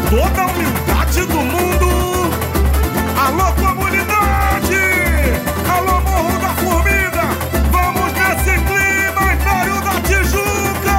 toda a humildade do mundo. Alô, comunidade! Alô, Morro da Formiga! Vamos nesse clima, Império da Tijuca!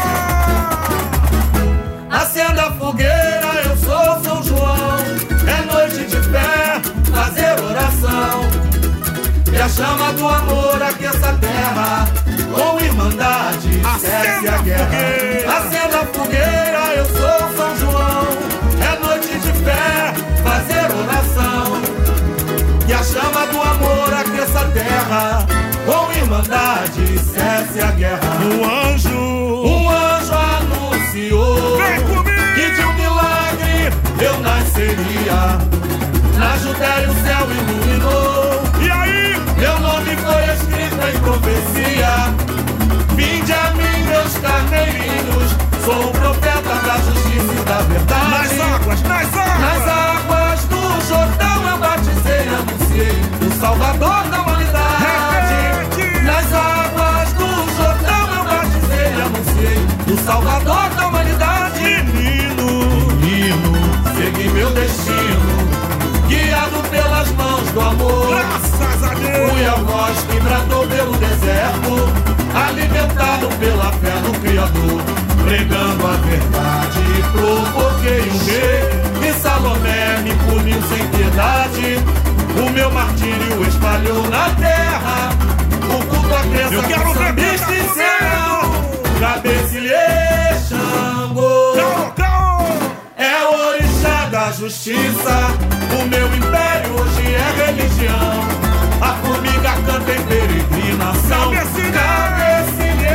Acenda a fogueira, eu sou São João. É noite de fé, fazer oração. E a chama do amor aqueça a terra. Com irmandade, cesse a guerra. Acenda a fogueira, eu sou São João. É noite de fé, fazer oração. E a chama do amor aqueça a terra. Com irmandade, cesse a guerra. Um anjo anunciou que de um milagre eu nasceria. Na Judéia o céu iluminou. E aí? Meu nome foi escrito em profecia. Vinde a mim, meus carneirinhos. Sou o profeta da justiça e da verdade. Nas águas do Jordão eu batizei e anunciei o Salvador da humanidade. Repete. Nas águas do Jordão eu batizei e anunciei o Salvador da humanidade. Menino, segui meu destino, guiado pelas mãos do amor. Graças a Deus. Fui a voz que bradou pelo deserto, alimentado pela fé no Criador. Pregando a verdade, provoquei um rei, e Salomé me puniu sem piedade. O meu martírio espalhou na terra, o culto à crença quero ver sambista e serão, cabecilhei Xangô. É o orixá da justiça, o meu império hoje é religião. A formiga canta em peregrinação, cabecilhei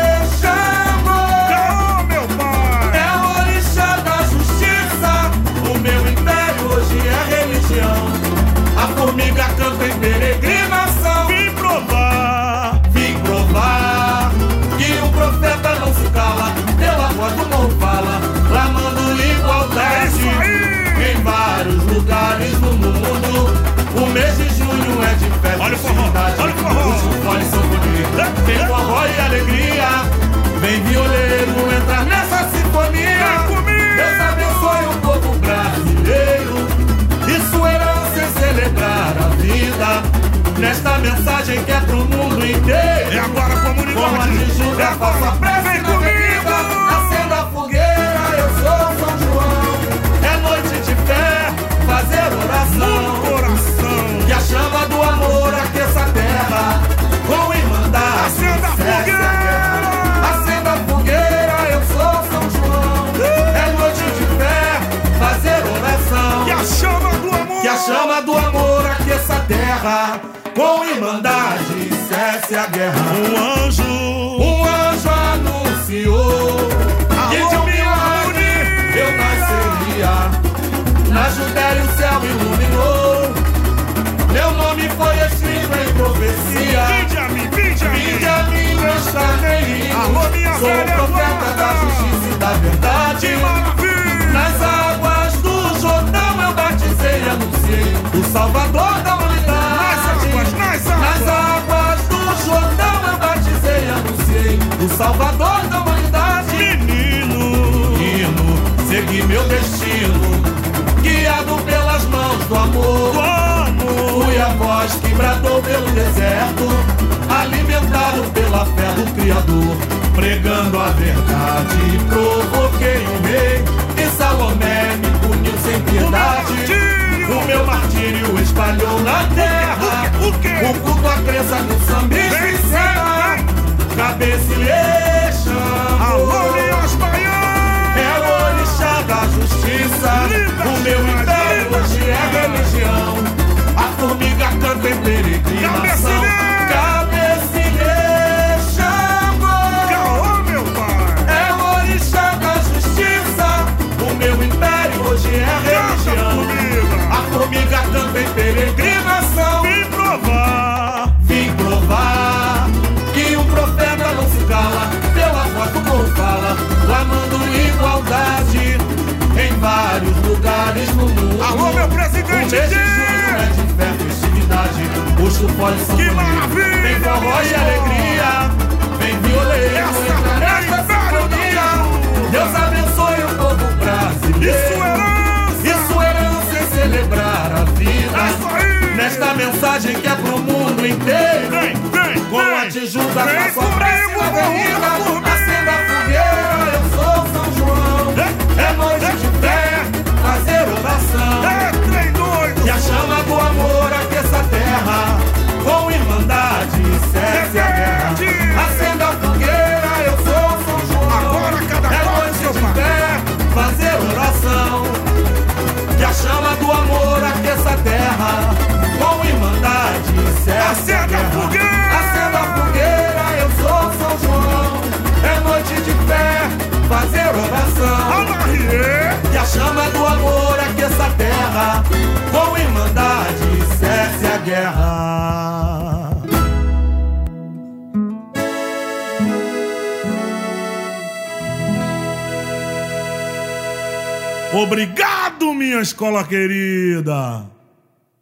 Xangô. Meu pai. É o orixá da justiça, o meu império hoje é religião. A formiga canta em peregrinação. Vim provar que o profeta não se cala, pela voz do morro fala, clamando igualdade. Em vários lugares do mundo, o mês de junho é de festa e festividade. Os fones são bonitos, tem forró e alegria. Vem violeiro entrar nessa sinfonia. Deus abençoe o povo brasileiro e sua herança em celebrar a vida. Nesta mensagem que é pro mundo inteiro. E agora, comunidade, como a Tijuca, é faça prece na bebida. Acenda a fogueira, eu sou São João. É noite de fé, fazer oração. E a chama do amor aqueça a terra. Com irmandade, acenda a fogueira. Acenda a fogueira, eu sou São João. É noite de fé, fazer oração. Que a chama do amor, que a chama do amor aqueça a terra. Com irmandade, cesse a guerra. Um anjo anunciou que de um milagre eu nasceria. Na Judéia o céu iluminou. Meu nome foi escrito em profecia. Vinde a mim, meus carneirinhos. Sou o profeta da justiça e da verdade. Nas águas do Jordão eu batizei e anunciei o Salvador da humanidade. Nas águas do Jordão eu batizei e anunciei o Salvador da humanidade. Menino, segui meu destino, guiado pelas mãos do amor. Fui a voz que bradou pelo deserto, alimentado pela fé do Criador. Pregando a verdade, provoquei um rei, e Salomé me puniu sem piedade. O meu martírio espalhou na terra, o culto à crença no sambista e será, cabecilhei Xangô. Alô, minhas baianas. É o orixá da justiça, o meu império hoje é religião. A formiga canta em peregrinação, cabecilhei Xangô. Meu pai. É o orixá da justiça, o meu império hoje é religião. A formiga canta em peregrinação. Vim provar que um profeta não se cala, pela voz do povo fala, clamando igualdade. Em vários lugares no mundo. Alô, meu presidente. O mês de junho é de fé e festividade. Os chufões são bonitos, tem forró e alegria. Vem violeiro entrar nessa sinfonia. Deus abençoe o povo brasileiro. Isso é a guerra. Acenda a fogueira, eu sou São João. É noite de fé, fazer oração. Que a chama do amor aqueça a terra, com irmandade cesse a guerra. Obrigado, minha escola querida!